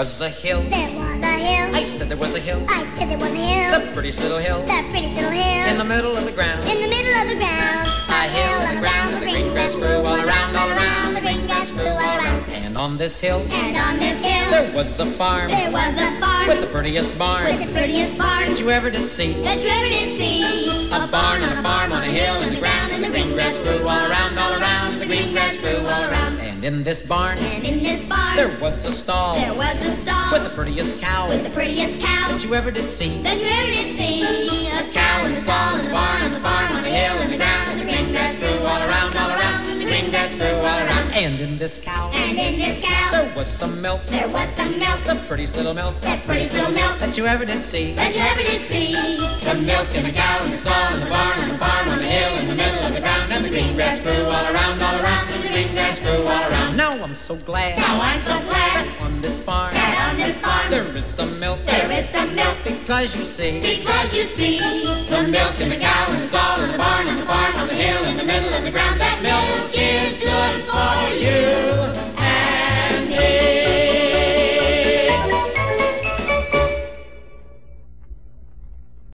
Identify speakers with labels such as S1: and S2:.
S1: was a hill.
S2: There was a hill.
S1: I said there was a hill.
S2: I said there was a hill.
S1: The prettiest little hill.
S2: The prettiest little hill.
S1: In the middle of the ground.
S2: In the middle of the ground.
S1: A hill in the ground, and the green grass grew all around, all around.
S2: The green grass grew all around.
S1: And on this hill,
S2: And on this hill,
S1: there was a farm.
S2: there was a farm.
S1: With the prettiest barn
S2: With the prettiest barn
S1: that you ever did see.
S2: that you ever did see.
S1: A barn on a farm on a hill in the ground, and the green grass grew all around, all around. The green grass grew all around. And in this barn,
S2: And in this barn,
S1: there was a stall.
S2: there was a stall.
S1: With the prettiest cow
S2: With the prettiest cow
S1: that you ever did see.
S2: that you ever did see. A cow in the stall, in the barn, on the farm, on the hill, in the ground, and the green grass grew all around, all around. The green grass grew all around.
S1: And in this cow,
S2: And in this cow,
S1: there was some milk.
S2: there was some milk.
S1: The prettiest little milk
S2: That prettiest little milk
S1: that you ever did see.
S2: that you ever did see.
S1: The milk in the cow in the stall, in the barn, on the farm, on the hill, in the middle of the ground, and the green grass grew all around, and the green grass grew all around. Now I'm so glad.
S2: Now I'm so glad
S1: on this farm
S2: that on this farm
S1: there is some milk.
S2: there is some milk.
S1: Because you see,
S2: Because you see,
S1: the milk in the cow in the stall,